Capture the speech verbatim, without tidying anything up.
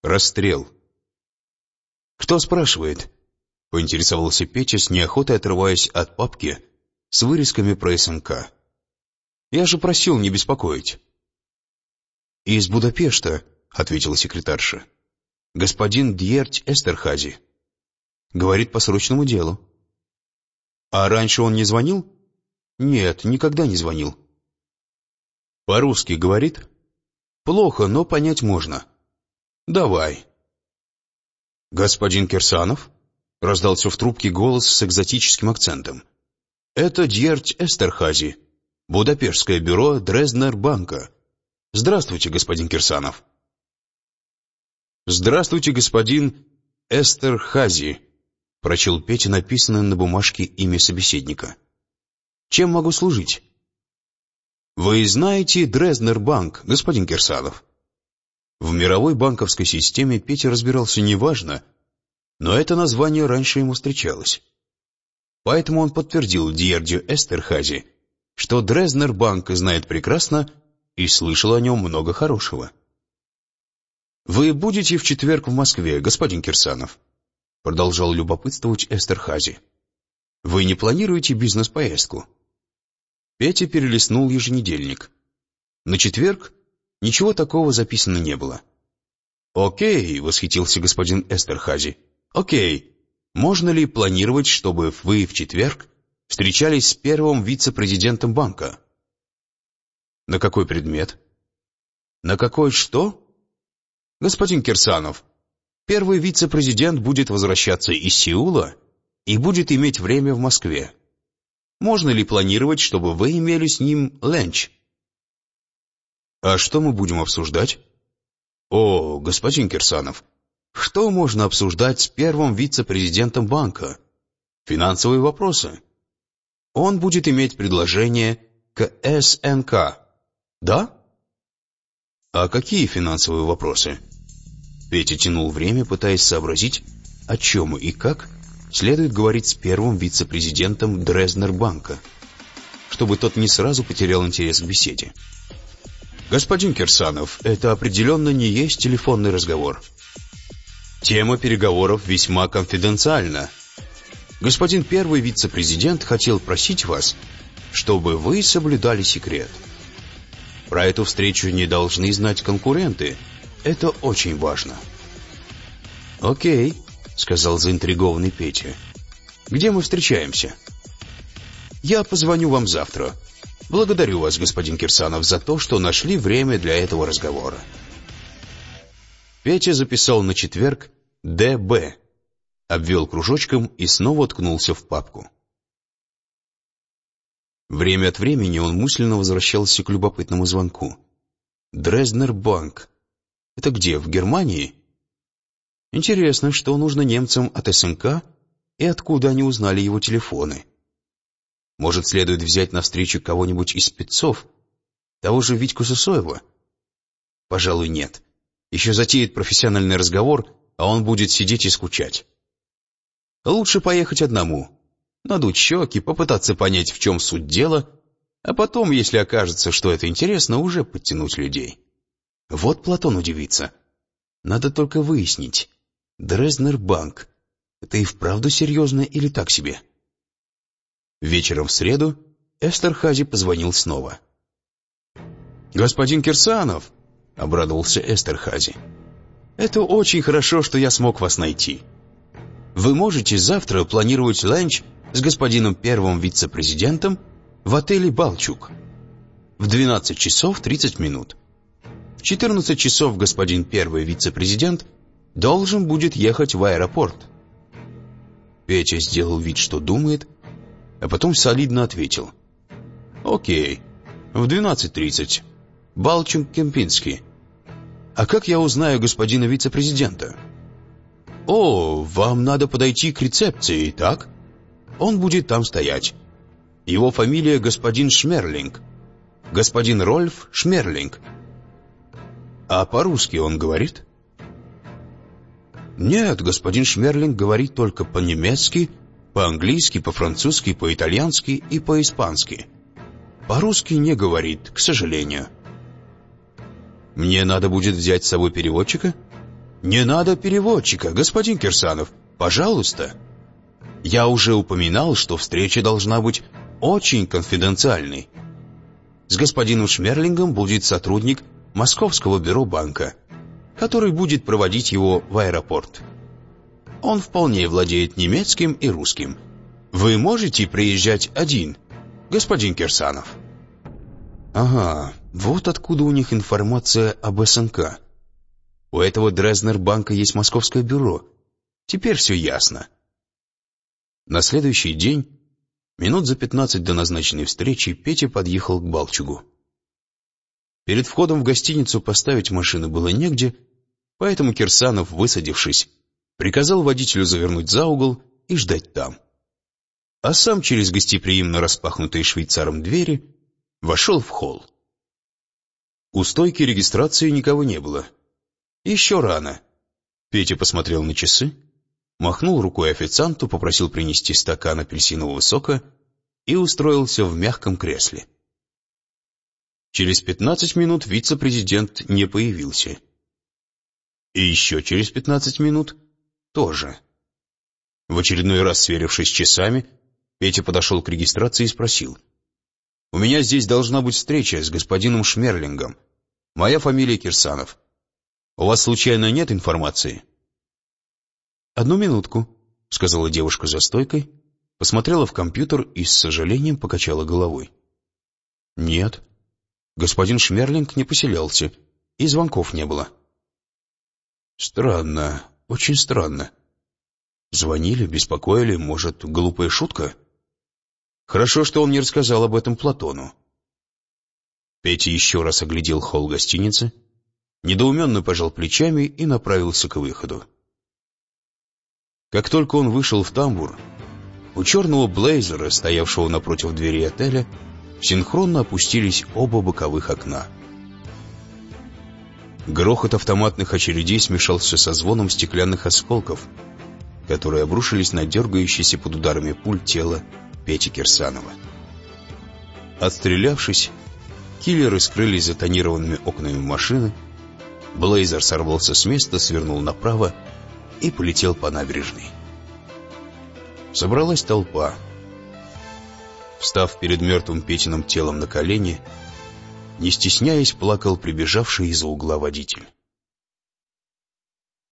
Расстрел. «Кто спрашивает?» — поинтересовался Петя с неохотой, отрываясь от папки с вырезками про СНК. «Я же просил не беспокоить». «Из Будапешта», — ответила секретарша. «Господин Дьерть Эстерхази. Говорит по срочному делу». «А раньше он не звонил?» «Нет, никогда не звонил». «По-русски говорит?» «Плохо, но понять можно». «Давай». «Господин Кирсанов?» — раздался в трубке голос с экзотическим акцентом. «Это Дьерть Эстерхази, Будапештское бюро Дрезднер банка. Здравствуйте, господин Кирсанов». «Здравствуйте, господин Эстерхази», — прочел Петя написанное на бумажке имя собеседника. «Чем могу служить?» «Вы знаете Дрезднер банк, господин Кирсанов?» В мировой банковской системе Петя разбирался неважно, но это название раньше ему встречалось. Поэтому он подтвердил Дьердю Эстерхази, что Дрезднер банк знает прекрасно и слышал о нем много хорошего. «Вы будете в четверг в Москве, господин Кирсанов?» — продолжал любопытствовать Эстерхази. «Вы не планируете бизнес-поездку?» Петя перелистнул еженедельник. На четверг ничего такого записано не было. «Окей», — восхитился господин Эстерхази. «Окей. Можно ли планировать, чтобы вы в четверг встречались с первым вице-президентом банка?» «На какой предмет?» «На какой что?» «Господин Кирсанов, первый вице-президент будет возвращаться из Сеула и будет иметь время в Москве. Можно ли планировать, чтобы вы имели с ним ленч?» «А что мы будем обсуждать?» «О, господин Кирсанов, что можно обсуждать с первым вице-президентом банка? Финансовые вопросы. Он будет иметь предложение к СНК. Да?» «А какие финансовые вопросы?» Петя тянул время, пытаясь сообразить, о чем и как следует говорить с первым вице-президентом Дрезднер банка, чтобы тот не сразу потерял интерес к беседе. «Господин Кирсанов, это определенно не есть телефонный разговор. Тема переговоров весьма конфиденциальна. Господин первый вице-президент хотел просить вас, чтобы вы соблюдали секрет. Про эту встречу не должны знать конкуренты. Это очень важно». «Окей», — сказал заинтригованный Петя. «Где мы встречаемся?» «Я позвоню вам завтра. Благодарю вас, господин Кирсанов, за то, что нашли время для этого разговора». Петя записал на четверг «Д Б», обвел кружочком и снова уткнулся в папку. Время от времени он мысленно возвращался к любопытному звонку. «Дрезднер банк. Это где, в Германии?» Интересно, что нужно немцам от СНК и откуда они узнали его телефоны. Может, следует взять навстречу кого-нибудь из спецов, того же Витьку Сысоева? Пожалуй, нет. Еще затеет профессиональный разговор, а он будет сидеть и скучать. Лучше поехать одному, надуть щеки, попытаться понять, в чем суть дела, а потом, если окажется, что это интересно, уже подтянуть людей. Вот Платон удивится. Надо только выяснить, Дрезднер банк — это и вправду серьезно или так себе? Вечером в среду Эстерхази позвонил снова. «Господин Кирсанов», — обрадовался Эстерхази, — «это очень хорошо, что я смог вас найти. Вы можете завтра планировать ланч с господином первым вице-президентом в отеле «Балчук» в двенадцать часов тридцать минут. В четырнадцать часов господин первый вице-президент должен будет ехать в аэропорт». Петя сделал вид, что думает, а потом солидно ответил. «Окей, в двенадцать тридцать. Балчук-Кемпинский. А как я узнаю господина вице-президента?» «О, вам надо подойти к рецепции, так? Он будет там стоять. Его фамилия господин Шмерлинг. Господин Рольф Шмерлинг». «А по-русски он говорит?» «Нет, господин Шмерлинг говорит только по-немецки, по-английски, по-французски, по-итальянски и по-испански. По-русски не говорит, к сожалению». «Мне надо будет взять с собой переводчика?» «Не надо переводчика, господин Кирсанов, пожалуйста. Я уже упоминал, что встреча должна быть очень конфиденциальной. С господином Шмерлингом будет сотрудник Московского бюро банка, который будет проводить его в аэропорт. Он вполне владеет немецким и русским. Вы можете приезжать один, господин Кирсанов?» Ага, вот откуда у них информация об СНК. У этого Дрезнер-банка есть московское бюро. Теперь все ясно. На следующий день, минут за пятнадцать до назначенной встречи, Петя подъехал к Балчугу. Перед входом в гостиницу поставить машину было негде, поэтому Кирсанов, высадившись, приказал водителю завернуть за угол и ждать там. А сам через гостеприимно распахнутые швейцаром двери вошел в холл. У стойки регистрации никого не было. Еще рано. Петя посмотрел на часы, махнул рукой официанту, попросил принести стакан апельсинового сока и устроился в мягком кресле. Через пятнадцать минут вице-президент не появился. И еще через пятнадцать минут тоже. В очередной раз, сверившись с часами, Петя подошел к регистрации и спросил: «У меня здесь должна быть встреча с господином Шмерлингом. Моя фамилия Кирсанов. У вас случайно нет информации?» «Одну минутку», — сказала девушка за стойкой, посмотрела в компьютер и с сожалением покачала головой. «Нет, господин Шмерлинг не поселялся, и звонков не было». «Странно, очень странно. Звонили, беспокоили, может, глупая шутка? Хорошо, что он не рассказал об этом Платону». Петя еще раз оглядел холл гостиницы, недоуменно пожал плечами и направился к выходу. Как только он вышел в тамбур, у черного блейзера, стоявшего напротив двери отеля, синхронно опустились оба боковых окна. Грохот автоматных очередей смешался со звоном стеклянных осколков, которые обрушились на дергающееся под ударами пуль тело Пети Кирсанова. Отстрелявшись, киллеры скрылись за тонированными окнами машины, блейзер сорвался с места, свернул направо и полетел по набережной. Собралась толпа. Встав перед мертвым Петиным телом на колени, не стесняясь, плакал прибежавший из-за угла водитель.